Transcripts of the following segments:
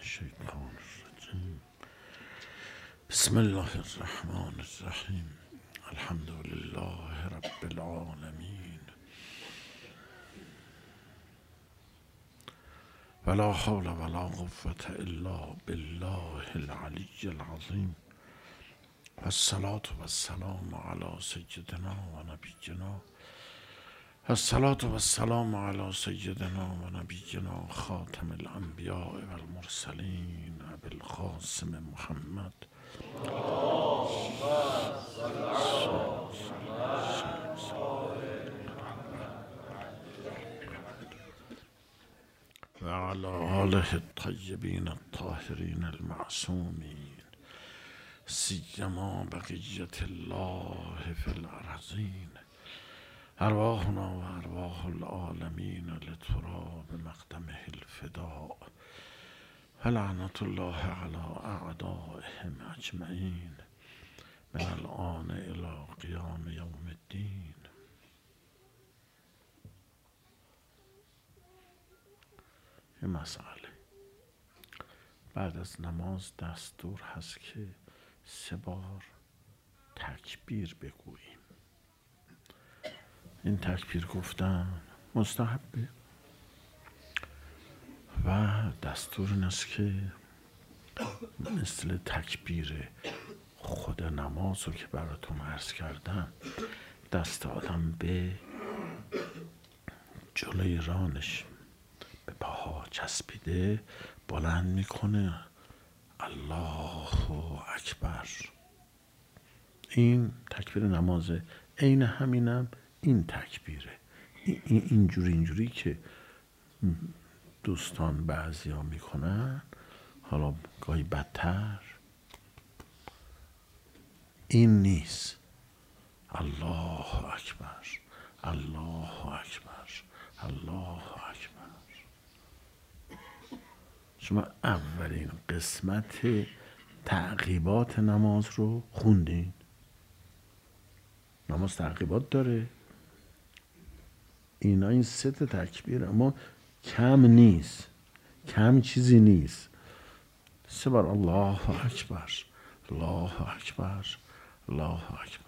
الشیطان الرجیم بسم الله الرحمن الرحیم الحمد لله رب العالمین ولا حول ولا قوة الا بالله العلی العظیم و الصلاة و السلام علی سیدنا و نبینا الصلاة و السلام علی سیدنا و نبینا خاتم الانبیاء و المرسلین ابی القاسم محمد و علی آله الطیبین الطاهرین المعصومین سیما بقیت الله فی الارضین ارواحنا و ارواح العالمین لتراب مقدمه الفداء و لعنت الله علی اعدائهم اجمعین من الآن الی قیام یوم الدین. این مسئله بعد از نماز دستور هست که 3 بار تکبیر بگوییم. این تکبیر گفتن مستحبه و دستور این است که مثل تکبیر خود نماز رو که براتون عرض کردم دست آدم به جلوی رانش به پاها چسبیده بلند میکنه الله اکبر. این تکبیر نمازه. عین همینم این تکبیره. اینجوری که دوستان بعضیا میکنن، حالا گاهی بدتر، این نیست. الله اکبر، الله اکبر، الله اکبر. شما اولین قسمت تعقیبات نماز رو خوندین. نماز تعقیبات داره. این 3 تکبیر اما کم نیست، کم چیزی نیست. 3 بار الله اکبر، الله اکبر، الله اکبر.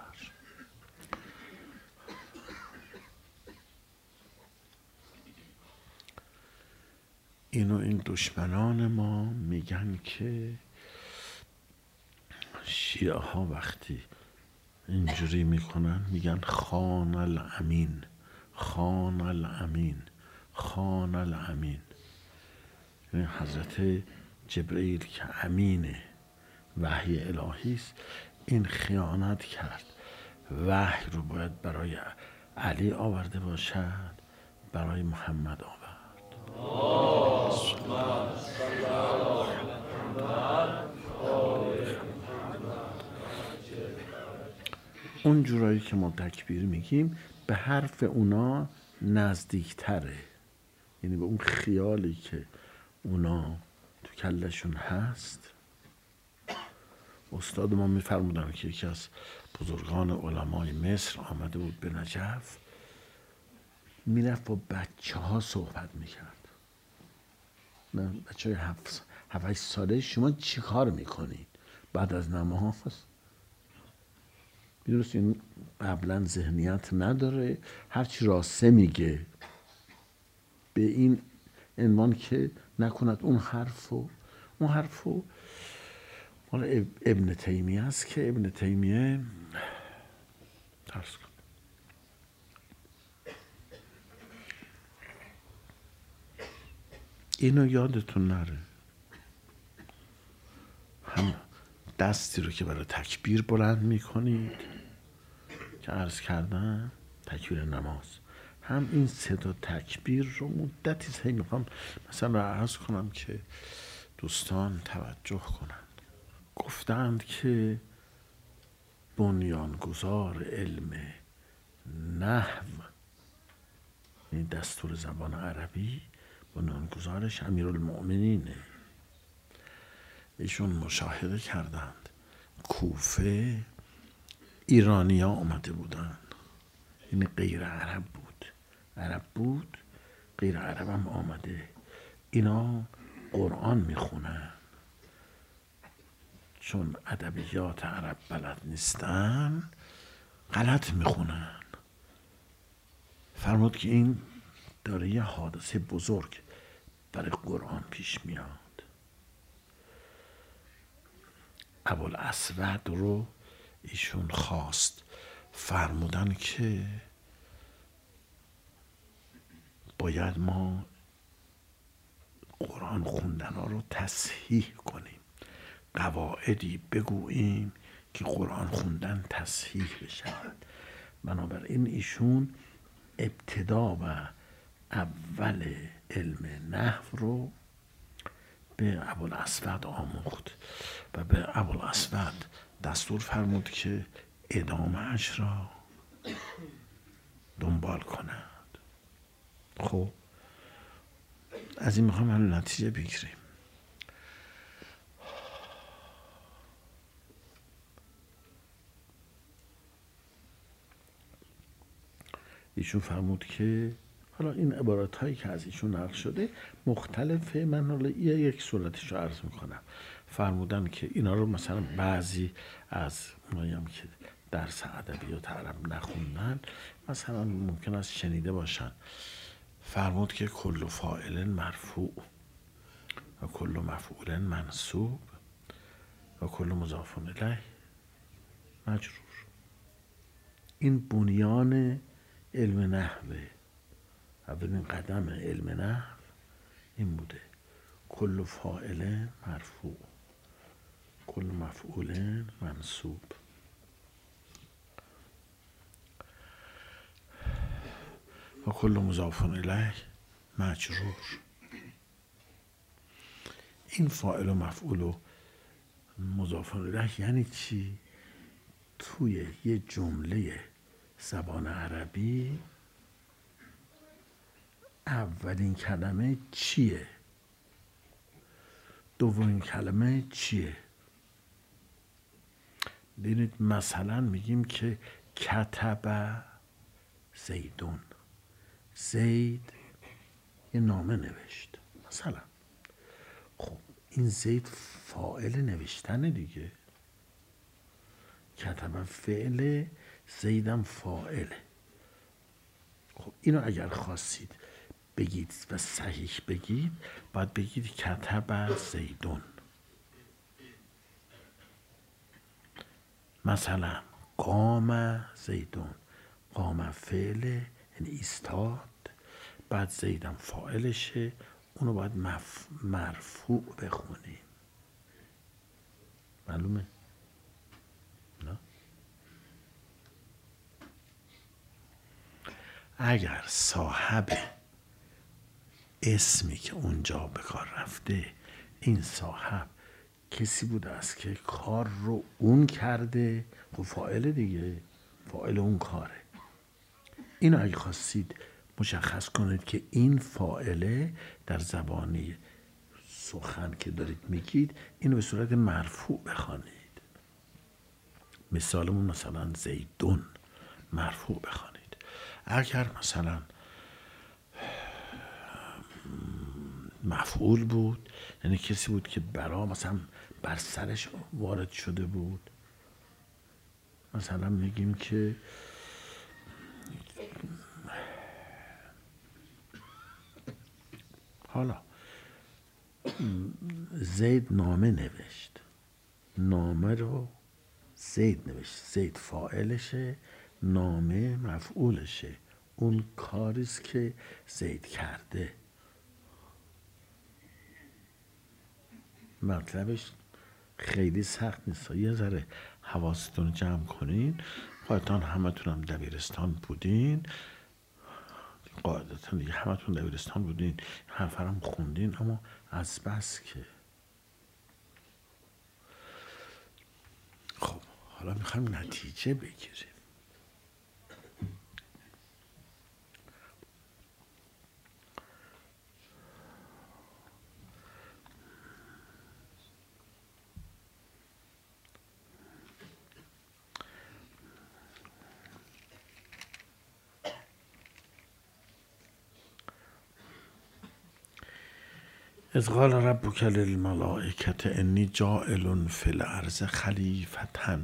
این دشمنان ما میگن که شیعه ها وقتی اینجوری میکنن میگن خان الامین، خان الامین، خان الامین. یعنی حضرت جبرئیل که امین وحی الهی است این خیانت کرد. وحی رو باید برای علی آورده باشد، برای محمد آورد. اون جورایی که ما تکبیر میگیم به حرف اونا نزدیکتره، یعنی به اون خیالی که اونا تو کلشون هست. استاد ما میفرمودن که یکی از بزرگان علمای مصر آمده بود به نجف، میرفت با بچه ها صحبت میکرد. بچه های 7-8 ساله شما چی کار میکنید بعد از نماز؟ میدونست این قبلا ذهنیت نداره، هرچی راسته میگه به این عنوان که نکند اون حرفو مال ابن تیمیه است که ابن تیمیه درس کن. اینو یادتون نره. هم دستی رو که برای تکبیر بلند میکنید که عرض کردم تکبیر نماز، هم این 3 تکبیر رو مدتی سعی میکنم مثلا عرض کنم که دوستان توجه کنند. گفتند که بنیانگذار علم نحو، این دستور زبان عربی، بنیانگذارش امیرالمؤمنینه. ایشون مشاهده کردند کوفه ایرانیا آمده بودن، این غیر عرب بود، عرب بود غیر عرب هم آمده. اینا قرآن میخونن چون ادبیات عرب بلد نیستن غلط میخونن. فرمود که این داره یه حادثه بزرگ برای قرآن پیش میاد. ابوالاسود رو ایشون خواست، فرمودن که باید ما قرآن خوندن ها رو تصحیح کنیم، قواعدی بگوییم که قرآن خوندن تصحیح بشود. بنابراین ایشون ابتدا و اول علم نحو رو به ابوالاسود آموخت و به ابوالاسود دستور فرمود که ادامه اش را دنبال کند. خب از این میخوایم نتیجه بگیریم. ایشون فرمود که حالا این عبارت هایی که از ایشون نقل شده مختلفه، من حالا یک صورتش رو عرض میکنم. فرمودن که اینا رو مثلا بعضی از اوناییم که درس ادبیات عرب نخوندن مثلا ممکن است شنیده باشن. فرمود که کل فاعل مرفوع و کل مفعول منصوب و کل مضاف الیه مجرور. این بنیان علم نحوه. اولین قدم علم نحو این بوده: کل فاعل مرفوع، کل مفعول منصوب و کل مضاف الیه مجرور. این فاعل و مفعول و مضاف الیه یعنی چی؟ توی یه جمله زبان عربی اولین کلمه چیه؟ دومین کلمه چیه؟ ببینید مثلا میگیم که کتب زیدون، زید یه نامه نوشت مثلا. خب این زید فاعل نوشتن دیگه، کتب فعل، زیدم فاعله. خب اینو اگر خواستید بگید و صحیح بگید باید بگید کتب زیدون. مثلا قام زیدون، قام فعل یعنی ایستاد، بعد زیدم فاعلشه، اونو باید مرفوع بخونیم. معلومه؟ نه؟ اگر صاحب اسمی که اونجا به کار رفته این صاحب کسی بوده است که کار رو اون کرده، خب فاعل دیگه، فاعل اون کاره. اینو اگه خواستید مشخص کنید که این فاعله در زبانی سخن که دارید میگید اینو به صورت مرفوع بخوانید. مثالمون مثلا زیدون مرفوع بخوانید. اگر مثلا مفعول بود یعنی کسی بود که برا مثلا بر سرش وارد شده بود، مثلا میگیم که حالا زید نامه نوشت، نامه رو زید نوشت، زید فاعلشه، نامه مفعولشه، اون کاریست که زید کرده. مطلبش خیلی سخت نیست، یه ذره حواستون جمع کنین. قاعدتا همتون هم دبیرستان بودین، قاعدتا دیگه همتون دبیرستان بودین، حرفرم خوندین، اما از بس که خب حالا میخوایم نتیجه بگیریم. اذ قال ربک للملائکة انی جاعل فی الارض خلیفة.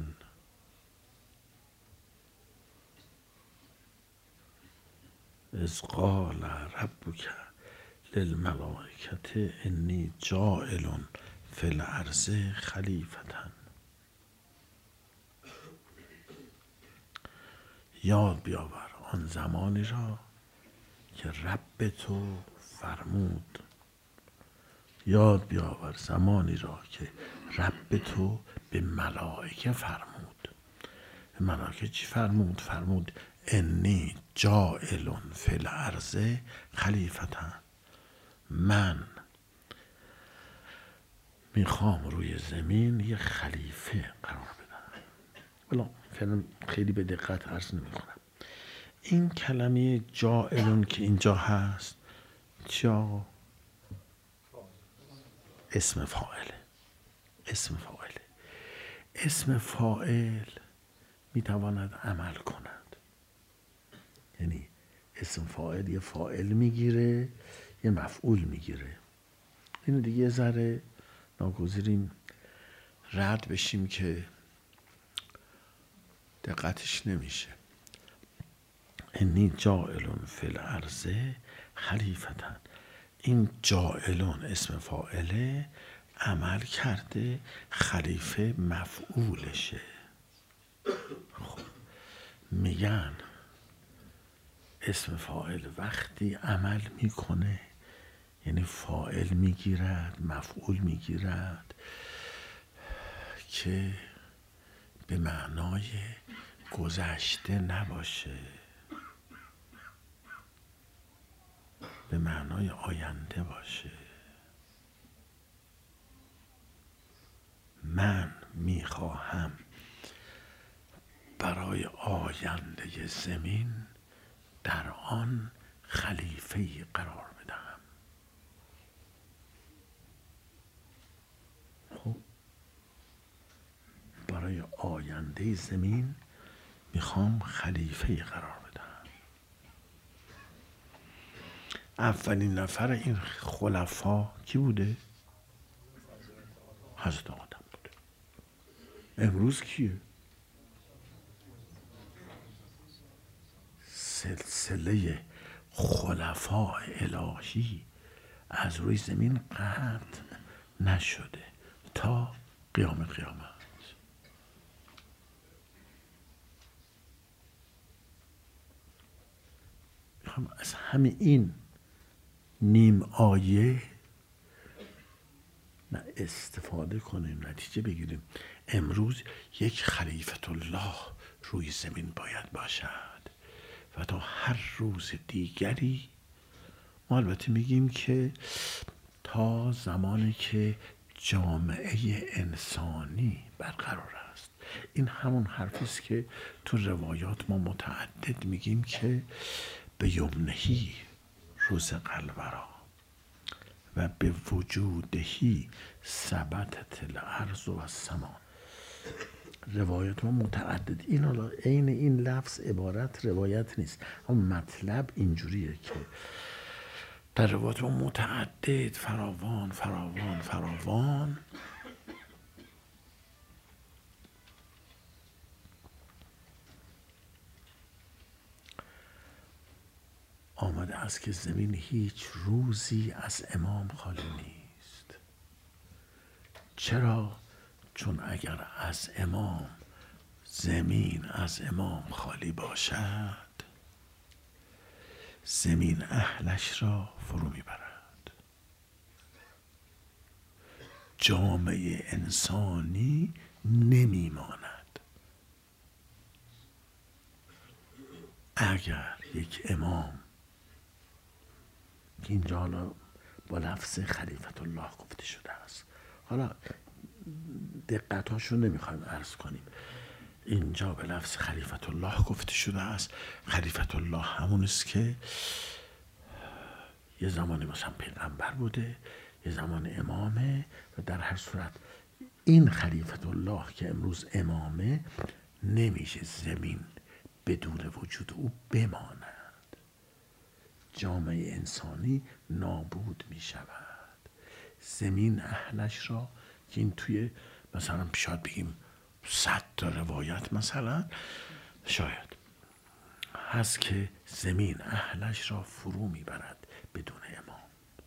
اذ قال ربک للملائکة انی جاعل فی الارض خلیفة. یاد بیاور آن زمانی را که رب تو فرمود، یاد بیاور زمانی را که رب تو به ملائکه فرمود. به ملائکه چی فرمود؟ فرمود انی جاعل فی الارض خلیفة، من میخوام روی زمین یه خلیفه قرار بدم. بلا فعلا خیلی به دقت عرض نمیکنم. این کلمه جاعلون که اینجا هست چی آقا؟ اسم فاعله. اسم فاعله. اسم فاعل میتواند عمل کند. یعنی اسم فاعل یه فاعل میگیره یه مفعول میگیره. اینو دیگه ذره ناگزیریم رد بشیم که دقتش نمیشه. انی جاعلون فی الارض خلیفة، این جاعلون اسم فاعله، عمل کرده، خلیفه مفعولشه. خب میگن اسم فاعل وقتی عمل میکنه یعنی فاعل میگیرد مفعول میگیرد که به معنای گذشته نباشه، به معنای آینده باشه. من میخواهم برای آینده زمین در آن خلیفه‌ای قرار بدهم. خب برای آینده زمین میخوام خلیفه‌ای قرار بدهم. اولین نفر این خلفا کی بوده؟ حضرت آدم بوده. امروز کیه؟ سلسله خلفاء الهی از روی زمین قطع نشده تا قیام قیامت. میخوام از همه این نیم آیه استفاده کنیم، نتیجه بگیریم. امروز یک خلیفة الله روی زمین باید باشد و تا هر روز دیگری ما البته میگیم که تا زمانی که جامعه انسانی برقرار است. این همون حرفی است که تو روایات ما متعدد میگیم که به یمنهی روز قلورا و به وجودهی ثبتت الارض و السما. روایات ما متعدد. این حالا عین این لفظ عبارت روایت نیست، اما مطلب اینجوریه که در روایات ما متعدد فراوان فراوان فراوان آمده است که زمین هیچ روزی از امام خالی نیست. چرا؟ چون اگر از امام زمین از امام خالی باشد زمین اهلش را فرو میبرد. جامعه انسانی نمیماند. اگر یک امام که اینجا حالا با لفظ خلیفة الله گفته شده است، حالا دقتاشو نمیخوایم عرض کنیم، اینجا به لفظ خلیفة الله گفته شده است. خلیفة الله همون است که یه زمانی مثلا پیغمبر بوده، یه زمان امامه، و در هر صورت این خلیفة الله که امروز امامه نمیشه زمین بدون وجود او بماند. جامعه انسانی نابود می شود. زمین اهلش را، که این توی مثلا شاید بگیم 100 تا روایت مثلا شاید هست که زمین اهلش را فرو میبرد بدون امام.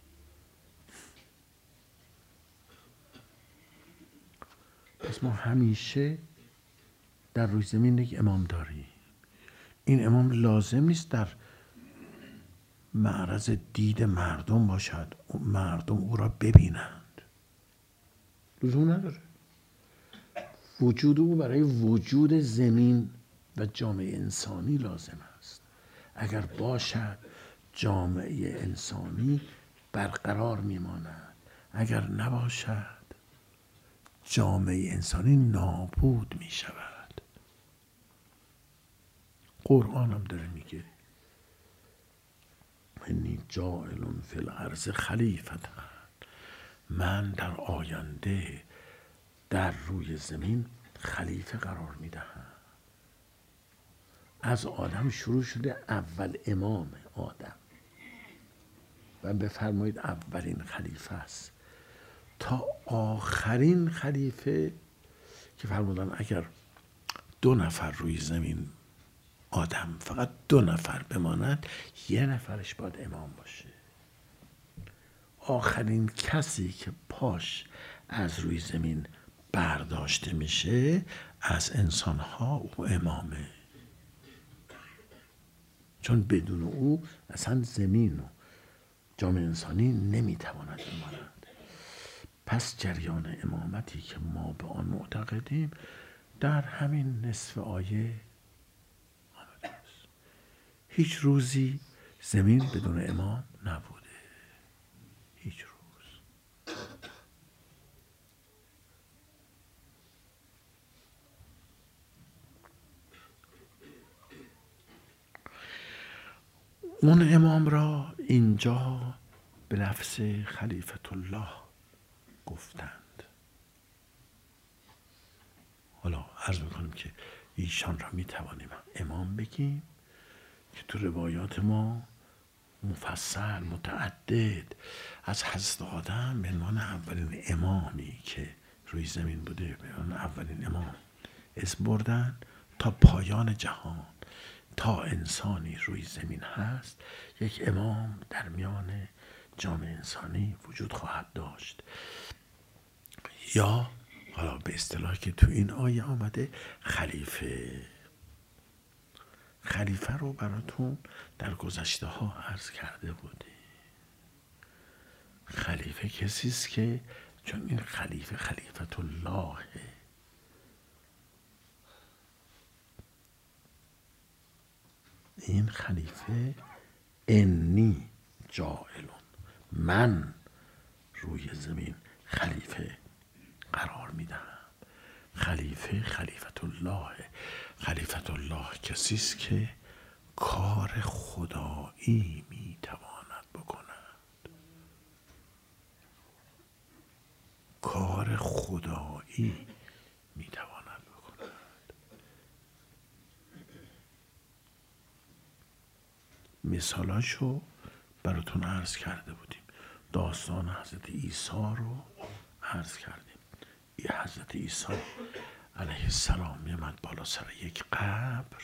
پس ما همیشه در روی زمین یک امام داریم. این امام لازم نیست در معرض دید مردم باشد، مردم او را ببینند، لزوم نداره. وجود او برای وجود زمین و جامعه انسانی لازم است. اگر باشد جامعه انسانی برقرار میماند، اگر نباشد جامعه انسانی نابود می شود. قرآن هم داره میگه انی جاعل فی الارض خلیفة، من در آینده در روی زمین خلیفه قرار میدهم. از آدم شروع شده، اول امام آدم و بفرمایید اولین خلیفه است تا آخرین خلیفه که فرمودن اگر 2 نفر روی زمین آدم فقط 2 نفر بماند، 1 نفرش باید امام باشه. آخرین کسی که پاش از روی زمین برداشته میشه از انسانها او امامه، چون بدون او اصلا زمین و جامعه انسانی نمیتواند بماند. پس جریان امامتی که ما به آن معتقدیم در همین نصف آیه آمده است. هیچ روزی زمین بدون امام نبوده، هیچ روز. اون امام را اینجا به لفظ خلیفة الله گفتند. حالا عرض میکنم که ایشان را میتوانیم امام بگیم که تو روایات ما مفصل متعدد از حضرت آدم به عنوان اولین امامی که روی زمین بوده، به عنوان اولین امام اسم بردن تا پایان جهان، تا انسانی روی زمین هست یک امام در میان جامعه انسانی وجود خواهد داشت. یا حالا به اصطلاحی که تو این آیه آمده خلیفه. خلیفه رو براتون در گذشته ها عرض کرده بودیم. خلیفه کسی است که چون این خلیفه خلیفة الله، این خلیفه انی جاعلون، من روی زمین خلیفه قرار میدم. خلیفه خلیفة الله. خلیفة الله کسی است که کار خدایی میتواند بکند. کار خدایی میتواند بکند. مثالاشو براتون عرض کرده بودیم. داستان حضرت عیسی رو عرض کردیم. حضرت عیسی علیه السلام میامد بالا سر یک قبر،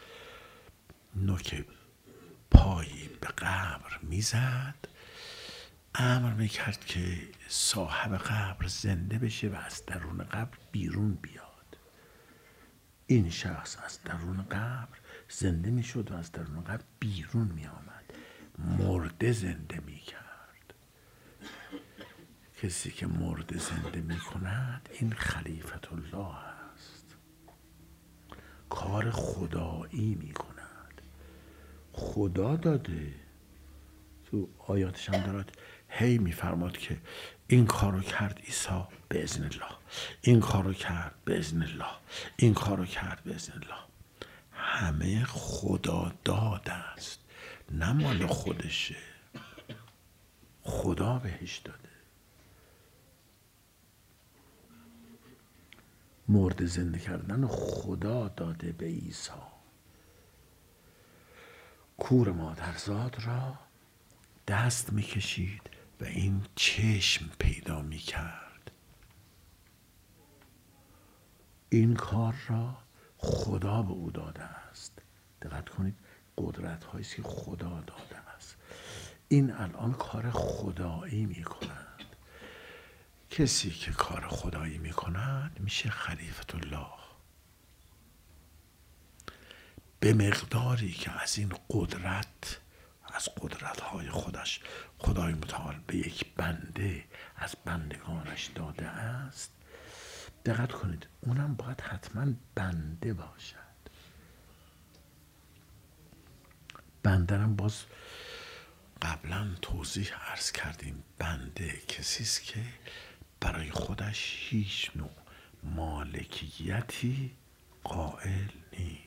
نوک پایی به قبر میزد، امر میکرد که صاحب قبر زنده بشه و از درون قبر بیرون بیاد. این شخص از درون قبر زنده میشد و از درون قبر بیرون میآمد، مرده زنده میکرد. کسی که مرده زنده میکند این خلیفة الله است، کار خدایی میکند. خدا داده. تو آیاتش هم دارد هی میفرماد که این کارو کرد عیسی به اذن الله، این کارو کرد به اذن الله، این کارو کرد به اذن الله. همه خدا داد است، نه مال خودشه، خدا بهش داده. مرده زنده کردن خدا داده به عیسی. کور مادرزاد را دست میکشید و این چشم پیدا می کرد. این کار را خدا به او داده است. دقت کنید، قدرت هایی که خدا داده است. این الان کار خدایی می کند. کسی که کار خدایی می کند میشه خلیفة الله. به مقداری که از این قدرت، از قدرت‌های خودش خدای متعال به یک بنده از بندگانش داده است، دقت کنید اونم باید حتما بنده باشد. بنده هم باز قبلا توضیح عرض کردیم، بنده کسی است که برای خودش هیچ نوع مالکیتی قائل نیست.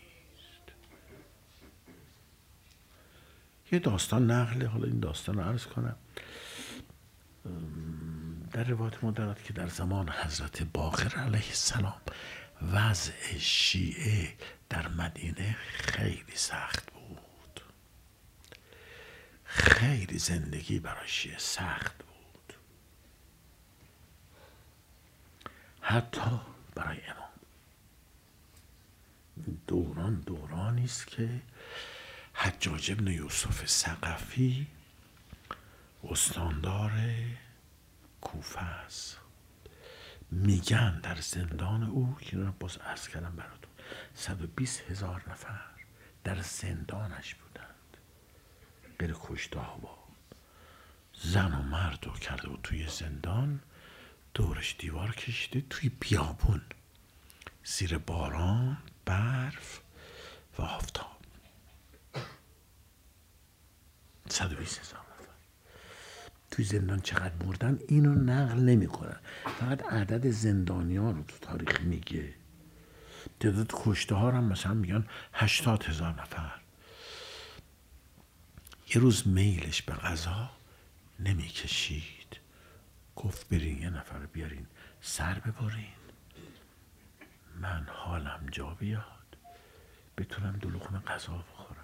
یه داستان نقله، حالا این داستان رو عرض کنم. در روایت ما دارد که در زمان حضرت باقر علیه السلام وضع شیعه در مدینه خیلی سخت بود. خیلی زندگی برای شیعه سخت بود، حتی برای امام. دورانی است که حجاج بن یوسف ثقفی استاندار کوفه است. میگن در زندان او که رو باز عرض کردم براتون 120,000 نفر در زندانش بودند، غیر کشته ها، زن و مرد رو کرده بود توی زندان، دورش دیوار کشیده توی بیابون، زیر باران، برف و آفتاب. 120,000 نفر توی زندان چقدر مردن اینو نقل نمی کنن، فقط عدد زندانیان رو تو تاریخ میگه. تعداد کشته ها هم مثلا میگن 80,000 نفر. یه روز میلش به غذا نمی کشید، گفت برین یه نفر بیارین سر ببرین، من حالم جا بیاد بتونم 2 لقمه غذا بخورم.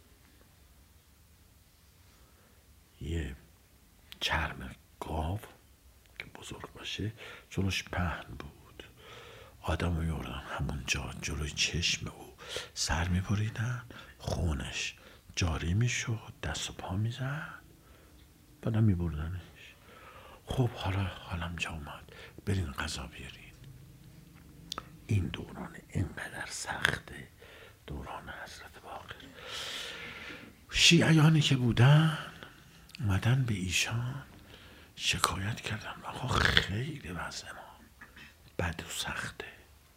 یه چرم گاو که بزرگ باشه جلوش پهن بود، آدم میوردن همونجا جلوی چشم او سر میبریدن، خونش جاری میشد، دست و پا میزد، بعدم میبردنش. خب حالم جا اومد، برین غذا بیارین. این دوران اینقدر سخته، دوران حضرت باقر. شیعیانی که بودن اومدن به ایشان شکایت کردن، آقا خیلی وضع ما بد و سخته.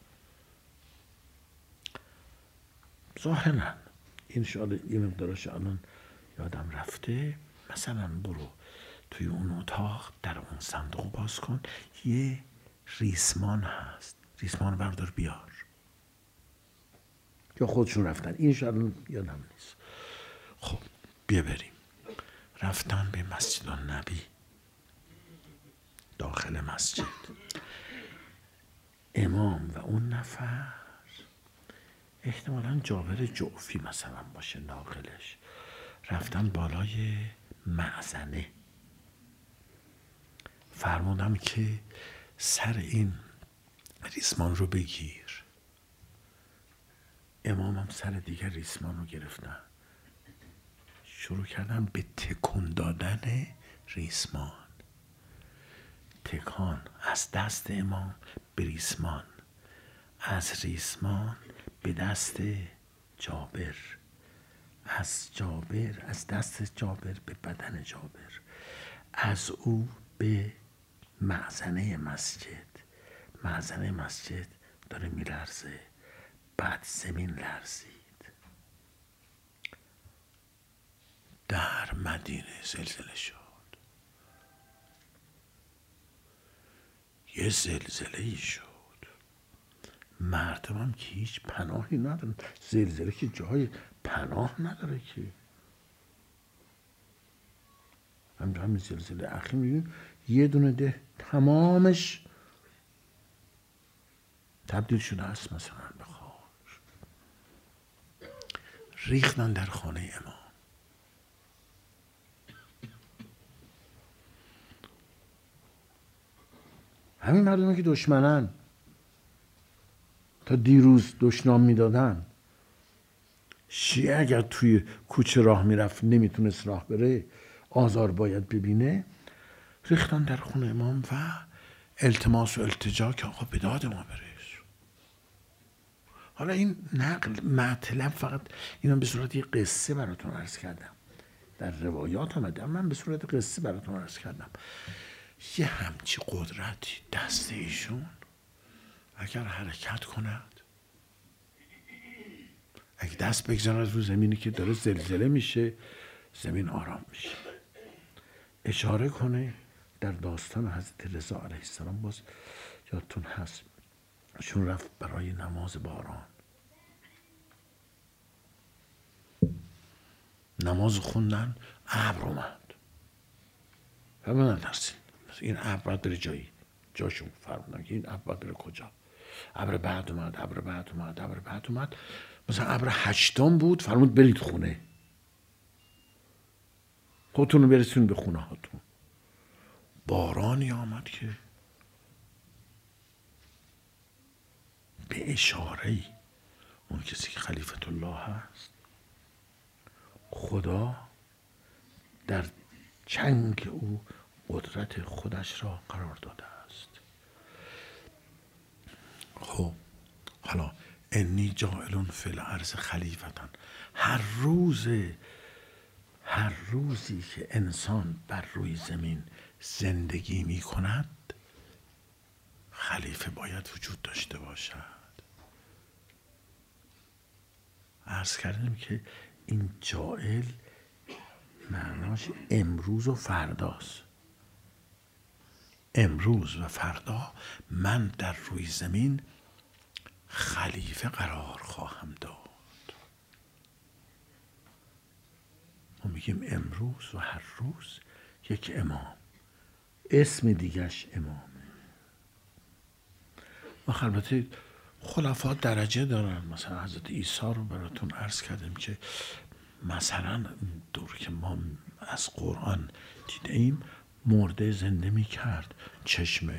ظاهرا این شاید یه مقدارش الان یادم رفته، مثلا برو توی اون اتاق در اون صندوق باز کن، یه ریسمان هست، ریسمان بردار بیار. یا خودشون رفتن، این شاید یادم نیست. خب بیا بریم. رفتن به مسجد النبی. داخل مسجد امام و اون نفر، احتمالاً جابر جعفی مثلا باشه ناقلش، رفتن بالای معزنه، فرمودم که سر این ریسمان رو بگیر. امام هم سر دیگر ریسمان رو گرفتن، شروع کردن به تکون دادن ریسمان. تکان از دست امام به ریسمان، از ریسمان به دست جابر، از دست جابر به بدن جابر، از او به معزنه مسجد. معزنه مسجد داره میلرزه، بعد زمین لرزید. در مدینه زلزله شد. یه زلزله ای شد، مردم هم که هیچ پناهی ندارن. زلزله که جای پناه نداره که. همین زلزله اخیر میگیم یه دونه ده تمامش تبدیل شده است مثلا به خاک. ریختن در خانه امام. همین مردمی که دشمنن، تا دیروز دشنام میدادن. شیعه اگر توی کوچه راه میرفت نمیتونست راه بره، آزار باید ببینه، ریختن در خونه امام و التماس و التجا که آقا به داد ما برس. حالا این نقل مطلب فقط اینا به صورت یه قصه براتون عرض کردم، در روایات آمده، من به صورت قصه براتون عرض کردم. یه همچی قدرتی دست ایشون اگر حرکت کند، اگه دست بگذارد رو زمینی که داره زلزله میشه، زمین آرام میشه. اشاره کنه در داستان حضرت رضا علیه السلام، باز یادتون هست چون رفت برای نماز باران، نماز خوندن، ابر اومد و من نترسید، این ابر باید بره جایی، جاشون فرمودن که این ابر باید بره کجا. ابر بعد اومد، مثلا ابر 8 بود، فرمود برید خونه، خودتون رو برسون به خونه هاتون. بارانی آمد که به اشاره‌ای اون کسی که خلیفت الله هست، خدا در چنگ او قدرت خودش را قرار داده است. خب حالا انی جاعل فی الارض خلیفتن، هر روزی که انسان بر روی زمین زندگی می کند، خلیفه باید وجود داشته باشد. عرض کردیم که این جاعل معناش امروز و فرداست. امروز و فردا من در روی زمین خلیفه قرار خواهم داد. ما میگیم امروز و هر روز یک امام، اسم دیگش امامه. و البته خلفا درجه دارن، مثلا حضرت عیسی رو براتون عرض کردیم که مثلا دور که ما از قرآن دیدیم، مرده زنده می کرد، چشم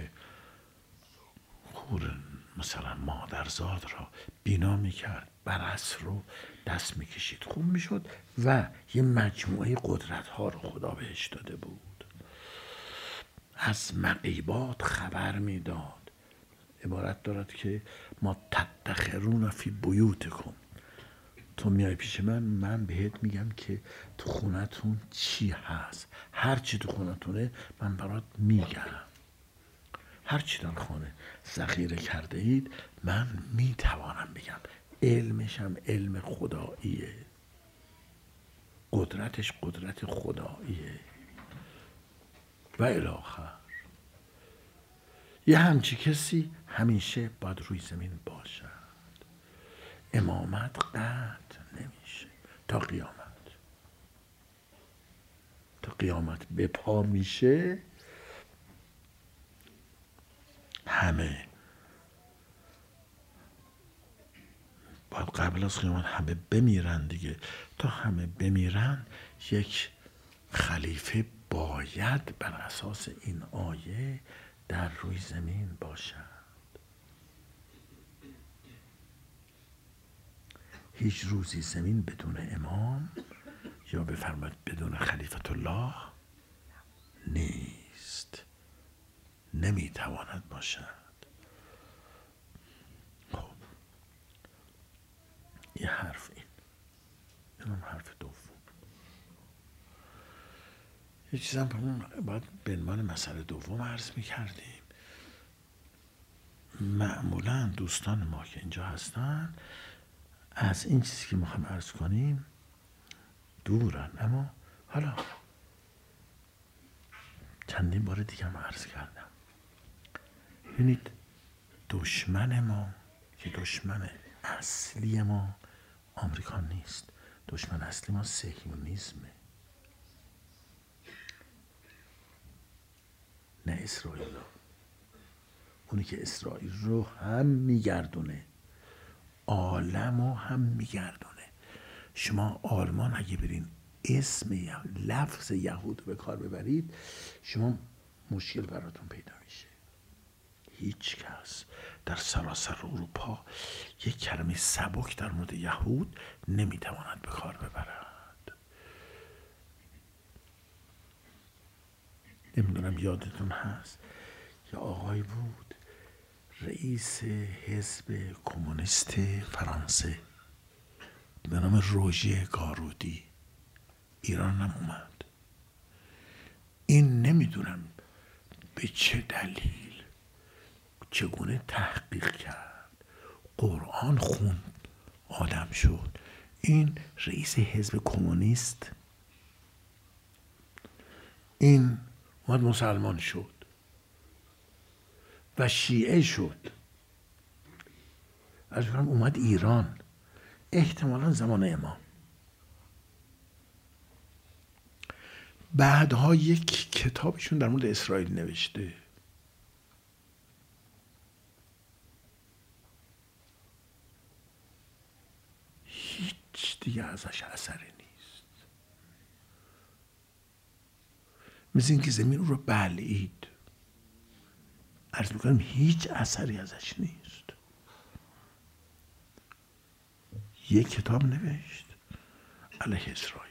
خور مثلا مادرزاد را بینا می کرد، برص رو دست می کشید، خوب می شد و یه مجموعه قدرت ها رو خدا بهش داده بود. از مغیبات خبر می داد. عبارت دارد که ما تدخرون فی بیوتکم، تو میای پیش من بهت میگم که تو خونتون چی هست، هر چی تو خونتونه من برات میگم، هر چی در خانه ذخیره کرده اید من میتوانم بگم. علمشم علم خداییه، قدرتش قدرت خداییه و الی آخر. یه همچی کسی همیشه باید روی زمین باشد. امامت قطع نمیشه تا قیامت به پا میشه. همه باید قبل از قیامت همه بمیرن دیگه. تا همه بمیرن یک خلیفه باید بر اساس این آیه در روی زمین باشد. هیچ روزی زمین بدون امام یا بفرماید بدون خلیفت الله نیست، نمیتواند باشد. خب یه حرف این هم حرف دوم. یه چیز هم باید به عنوان مسئله دوم عرض میکردیم. معمولا دوستان ما که اینجا هستن از این چیزی که میخوام عرض کنیم دورن، اما حالا چندین بار دیگه هم عرض کردم. ببینید دشمن ما که دشمن اصلی ما آمریکا نیست، دشمن اصلی ما صهیونیسمه، نه اسرائیل. اونی که اسرائیل رو هم میگردونه، عالم رو هم میگردونه. شما آلمان اگه برین اسم لفظ یهود به کار ببرید، شما مشکل براتون پیدا میشه. هیچ کس در سراسر اروپا یک کلمه سبک در مورد یهود نمیتواند به کار ببرد. نمیدونم یادتون هست یا آقای بود رئیس حزب کمونیست فرانسه به نام روژه گارودی ایران هم اومد. این نمیدونم به چه دلیل چگونه تحقیق کرد، قرآن خوند، آدم شد. این رئیس حزب کمونیست، این اومد مسلمان شد و شیعه شد. از اون اومد ایران، احتمالا زمان امام. بعدها یک کتابشون در مورد اسرائیل نوشته. هیچ دیگه ازش اثری نیست. مثل اینکه زمین رو بلعید. عرض میکنم هیچ اثری ازش نیست. یک کتاب نوشت علیه اسرائیل.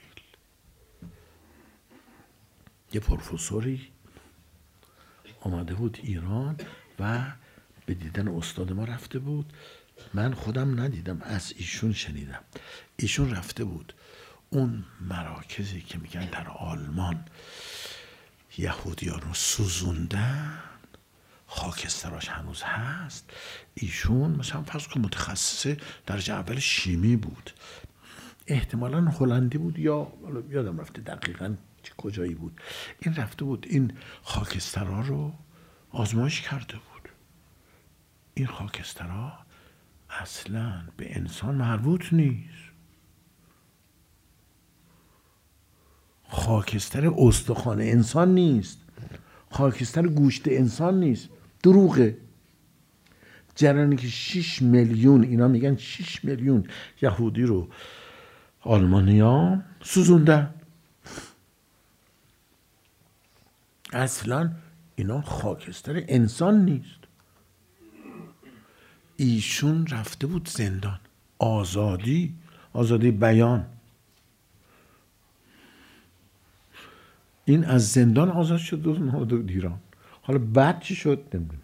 یه پروفسوری آمده بود ایران و به دیدن استاد ما رفته بود. من خودم ندیدم، از ایشون شنیدم. ایشون رفته بود اون مراکزی که میگن در آلمان یهودیان رو سوزوندن، خاکستراش هنوز هست. ایشون مثلا فرض کن متخصص درجه اول شیمی بود، احتمالاً هلندی بود یا یادم رفته دقیقاً کجایی بود. این رفته بود این خاکسترها رو آزمایش کرده بود. این خاکسترها اصلاً به انسان مربوط نیست. خاکستر استخوان انسان نیست، خاکستر گوشت انسان نیست. دروغه. جریانی که 6 میلیون، اینا میگن 6 میلیون یهودی رو آلمانیا سوزوندن. اصلا اینا خاکستر انسان نیست. ایشون رفته بود زندان. آزادی بیان. این از زندان آزاد شد و اومد ایران. حالا بعد چی شد نمیدونم.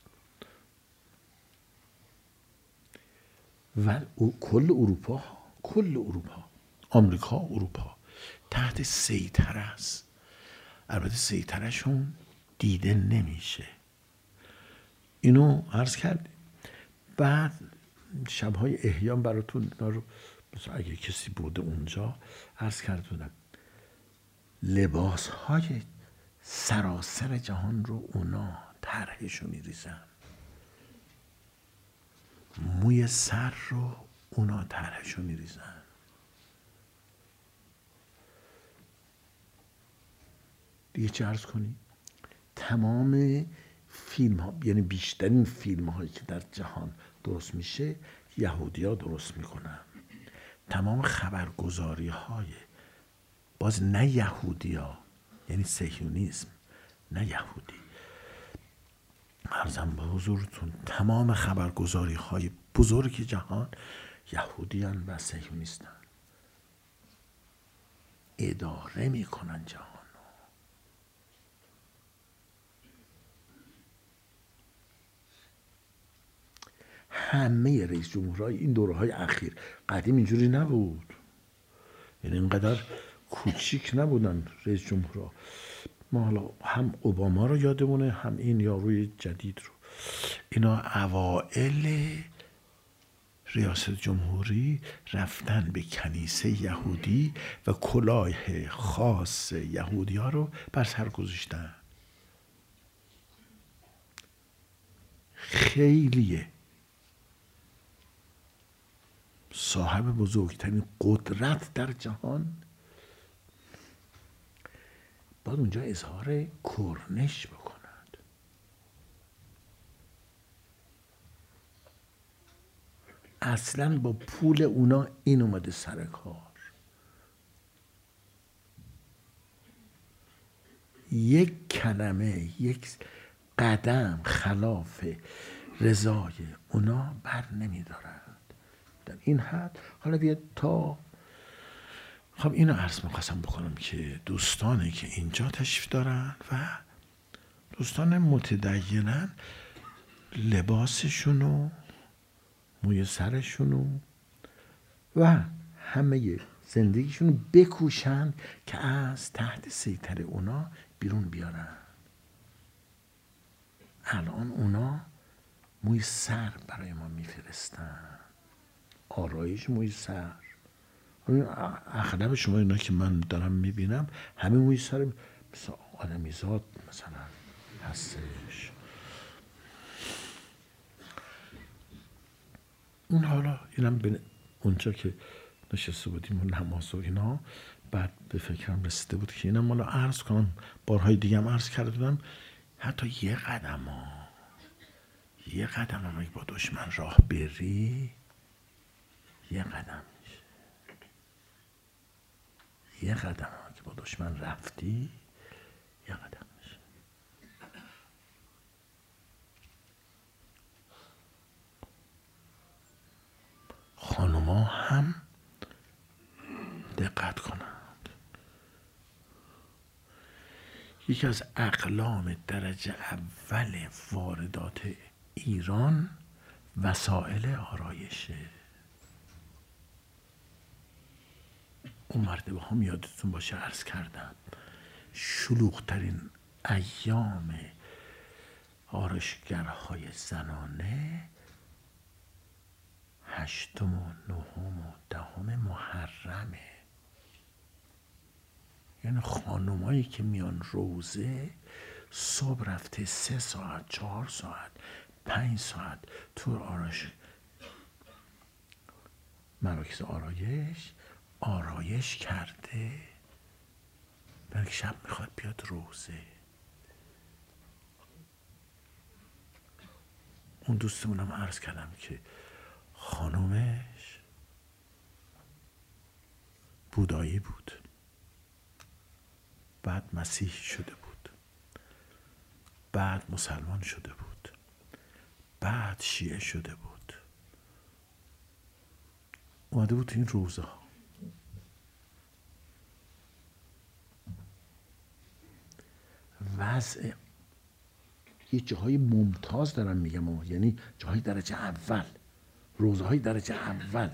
و کل اروپا، آمریکا، اروپا تحت سیطره است. البته سیطرهشون دیده نمیشه. اینو عرض کردیم. بعد شبهای احیا براتون رو مثلا اگه کسی بوده اونجا عرض کردم. لباسهای سراسر جهان رو اونا طرحشو میریزن. موی سر رو اونا طرحشو میریزن. دیگه چه عرض کنی؟ تمام فیلم ها، یعنی بیشترین فیلم هایی که در جهان درست میشه یهودی ها درست میکنن. تمام خبرگزاری های باز نه یهودی ها، یعنی صهیونیسم، نه یهودی، عرضم به حضورتون تمام خبرگزاری های بزرگ جهان یهودیان و صهیونیستن. اداره میکنن جهان. همه رئیس جمهورهای این دوره‌های اخیر، قدیم اینجوری نبود، یعنی اینقدر کوچیک نبودن رئیس جمهورها. ما حالا هم اوباما رو یادمونه، هم این یاروی جدید رو. اینا اوائل ریاست جمهوری رفتن به کنیسه یهودی و کلاه خاص یهودی ها رو بر سر گذاشتن. خیلیه. صاحب بزرگترین قدرت در جهان باید اونجا اظهار کرنش بکند. اصلا با پول اونا این اومده سر کار. یک کلمه، یک قدم خلاف رضای اونا بر نمیدارند. در این حد حالا بیاد تا خب اینو عرض می‌خواستم بکنم که دوستانی که اینجا تشریف دارن و دوستان متدینن لباسشونو، موی سرشونو و همه زندگیشونو بکوشن که از تحت سیطره اونا بیرون بیارن. الان اونا موی سر برای ما میفرستن، آرایش موی سر. اغلب شما اینا که من دارم میبینم همه موی سر مثل آدمیزاد مثلا هستش. اون حالا اینم به اونجا که نشسته بودیم و نماز و اینا بعد به فکرم رسیده بود که اینم حالا عرض کنم، بارهای دیگه هم عرض کرده بودم، حتی یه قدم هم اگه با دشمن راه بری یه قدم میشه، یه قدم هم که با دشمن رفتی یه قدم میشه. خانوما هم دقت کنند. یکی از اقلام درجه اول واردات ایران وسایل آرایشه. اون مرتبه هم یادتون باشه عرض کردم شلوغ‌ترین ایام آرایشگرهای زنانه 8 و 9 و 10 محرمه. یعنی خانومایی که میان روزه صبح رفته 3 ساعت 4 ساعت 5 ساعت تو مراکز آرایش کرده، بلکه شب میخواد بیاد روزه. اون دوستمونم عرض کردم که خانومش بودایی بود، بعد مسیحی شده بود، بعد مسلمان شده بود، بعد شیعه شده بود، اومده بود این روزه ها. وضع یه جاهای ممتاز دارم میگم، یعنی جاهای درجه اول، روزه های درجه اول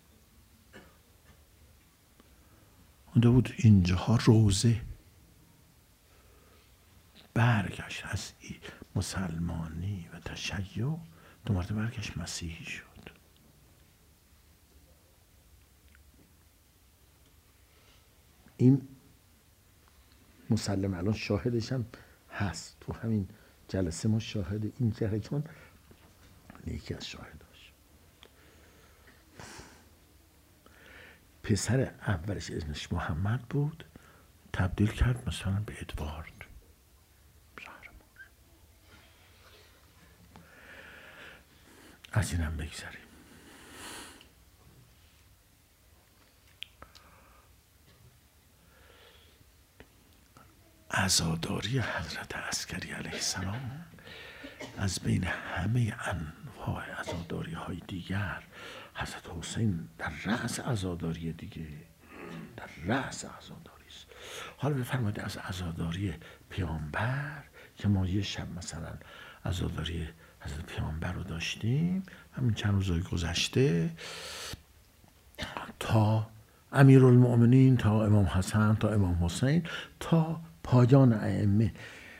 اونده بود اینجاها روزه. برگشت از مسلمانی و تشیع دو مرتبه برگشت مسیحی شد. این مسلم الان شاهدش هم هست، تو همین جلسه ما شاهد این جریان یکی از شاهداش. پسر اولش اسمش محمد بود، تبدیل کرد مثلا به ادوارد. از اینم بگذاریم. عزاداری حضرت عسکری علیه السلام از بین همه انواع عزاداری های دیگر، حضرت حسین در رأس عزاداری دیگه، در رأس عزاداری است. حالا بفرمایید از عزاداری پیامبر که ما یه شب مثلا عزاداری حضرت پیامبر رو داشتیم همین چند روزای گذشته، تا امیرالمؤمنین، تا امام حسن، تا امام حسین، تا پایان ائمه،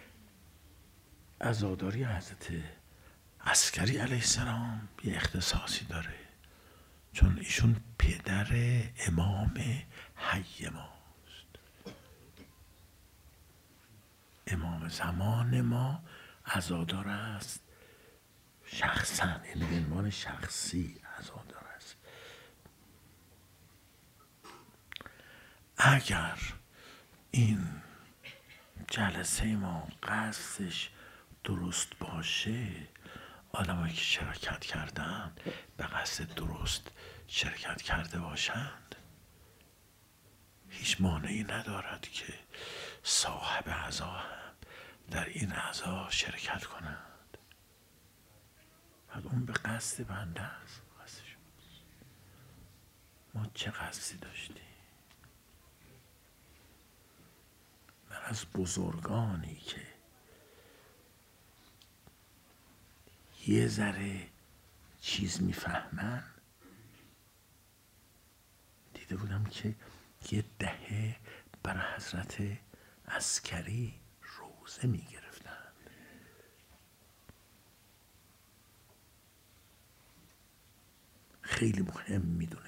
عزاداری حضرت عسکری علیه السلام یه اختصاصی داره، چون ایشون پدر امام حی ماست. امام زمان ما عزادار است شخصا، یعنی به عنوان شخصی عزادار است. اگر این جلسه ما قصدش درست باشه، آدمایی که شرکت کردن به قصد درست شرکت کرده باشند، هیچ مانعی ندارد که صاحب عزا هم در این عزا شرکت کند. بعد اون به قصد بنده است، قصد شماست. ما چه قصدی داشتیم؟ من از بزرگانی که یه ذره چیز میفهمن دیده بودم که یه دهه برای حضرت عسکری روزه میگرفتن. خیلی مهم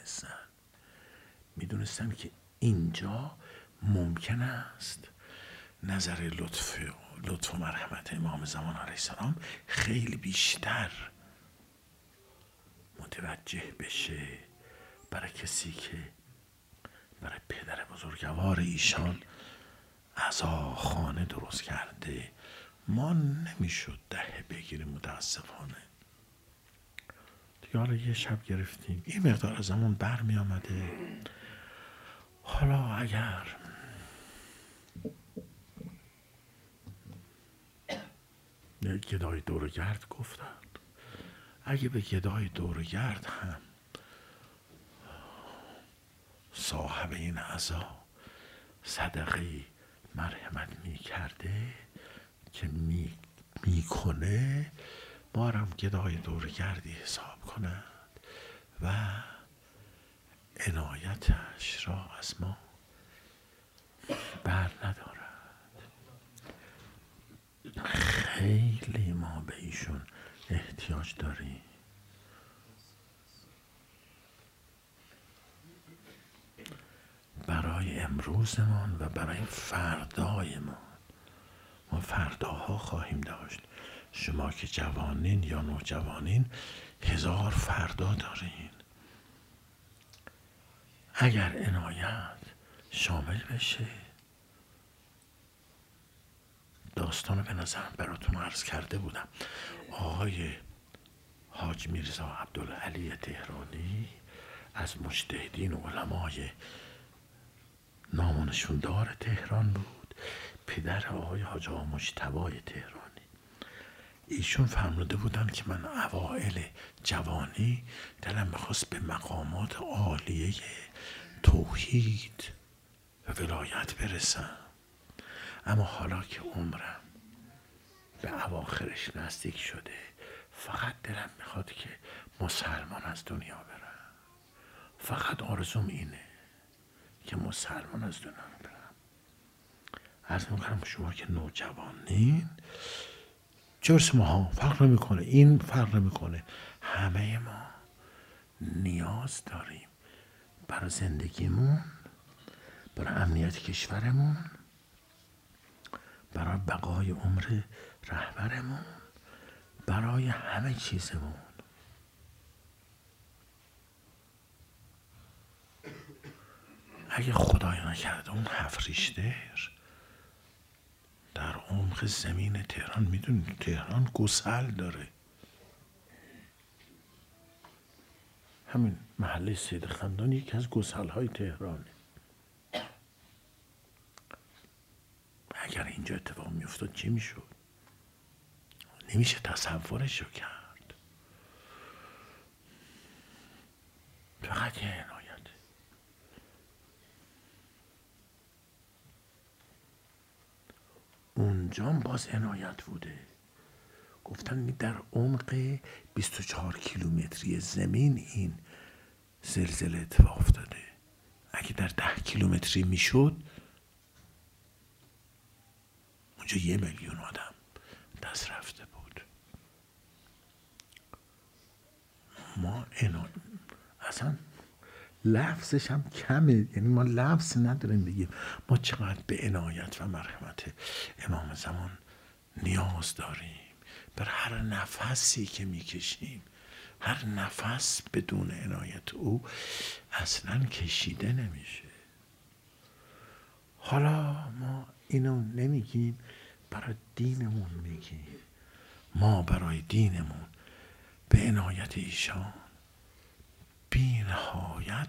میدونستن که اینجا ممکن است نظر لطف و مرحمت امام زمان علیه السلام خیلی بیشتر متوجه بشه برای کسی که برای پدر بزرگوار ایشان عزاخانه درست کرده. ما نمیشد دهه بگیریم متاسفانه. دیگه حالا یه شب گرفتیم، این مقدار از همون بر می آمده. حالا اگر گدای دورگرد گفتند، اگه به گدای دورگرد هم صاحب این عزا صدقه مرحمت می کرده که می کنه، ما هم گدای دورگردی حساب کند و عنایتش را از ما بر ندارد. خیلی ما به ایشون احتیاج داریم. برای امروزمان و برای فردایمان. ما فرداها خواهیم داشت. شما که جوانین یا نوجوانین 1000 فردا دارین. اگر عنایت شامل بشه، داستان به نظرم براتون عرض کرده بودم. آقای حاج میرزا عبدالعلی تهرانی از مجتهدین و علمای نام و نشوندار تهران بود، پدر آقای حاج آقا مجتبی تهرانی. ایشون فرموده بودن که من اوائل جوانی دلم میخواست به مقامات عالیه توحید و ولایت برسم، اما حالا که عمرم به اواخرش نزدیک شده فقط دلم میخواد که مسلمان از دنیا برم. فقط آرزوم اینه که مسلمان از دنیا برم. عرض میکنم شما که نوجوانین، جرس ما فرق نمیکنه، این فرق نمیکنه، همه ما نیاز داریم برای زندگیمون، برای امنیت کشورمون، برای بقای عمر رهبرمون، برای همه چیزمون. اگه خدای نکرده اون 7 ریشتر در عمق زمین تهران، میدونید تهران گسل داره، همین محله سید خندان یکی از گسل‌های تهرانه. اگر اینجا اتفاق میافتاد چی میشد؟ نمیشه تصورشو کرد. فقط یه عنایت. اونجا باز عنایت بوده. گفتن در عمق 24 کیلومتری زمین این زلزله اتفاق افتاده. اگه در 10 کیلومتری میشد اونجا 1 میلیون آدم دست رفته بود. ما اصلا لفظش هم کمه، یعنی ما لفظ نداریم بگیم ما چقدر به عنایت و مرحمت امام زمان نیاز داریم. بر هر نفسی که میکشیم، هر نفس بدون عنایت او اصلا کشیده نمیشه. حالا ما اینو نمیگیم، برای دینمون میگیم. ما برای دینمون به عنایت ایشان بی نهایت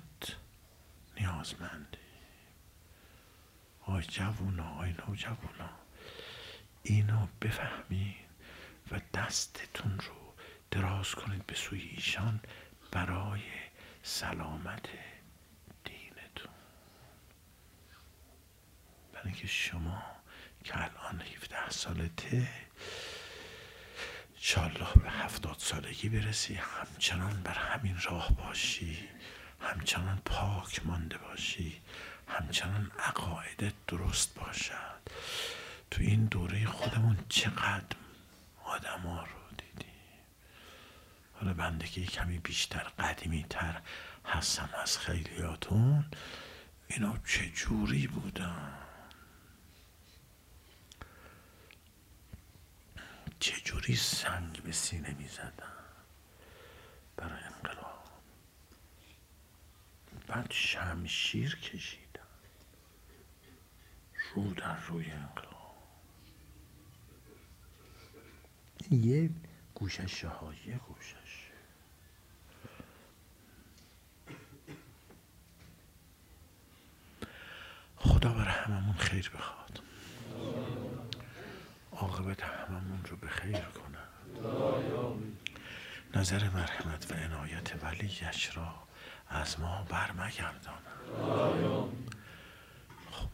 نیازمندیم. آی جوونا، آی نوجوانا، اینو بفهمین و دستتون رو دراز کنید به سوی ایشان برای سلامت دینتون. برای اینکه شما که الان 17 سالته انشالله به 70 سالگی برسی همچنان بر همین راه باشی، همچنان پاک مانده باشی، همچنان عقایدت درست باشد. تو این دوره خودمون چقدر آدم ها رو دیدیم. حالا بنده که کمی بیشتر قدیمی تر هستم از خیلیاتون، اینا چه جوری بودن، چه جوری سنگ به سینه می زدن برای انقلاب، بعد شمشیر کشیدن رو در روی انقلاب. یه گوشش ها، یه گوشش. خدا برای هممون خیر بخواد، عاقبت هممون رو به خیر کنه، نظر مرحمت و عنایت ولیش را از ما برمگردانه. خب.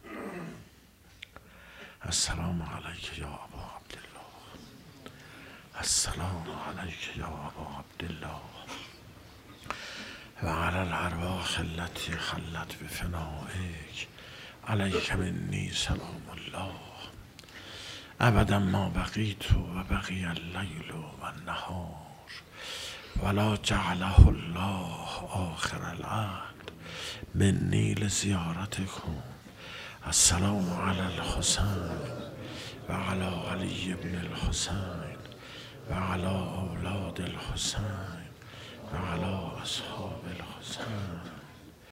السلام علیک یا ابا عبدالله، السلام علیک یا ابا عبدالله و علی الارواح التي خلت بفنائک علیک منی سلام الله ابدا ما بقیت و بقی اللیل و النهار ولا جعله الله آخر العهد منی لزیارتکم. السلام علی الحسین و علی علی بن الحسین و علی اولاد الحسین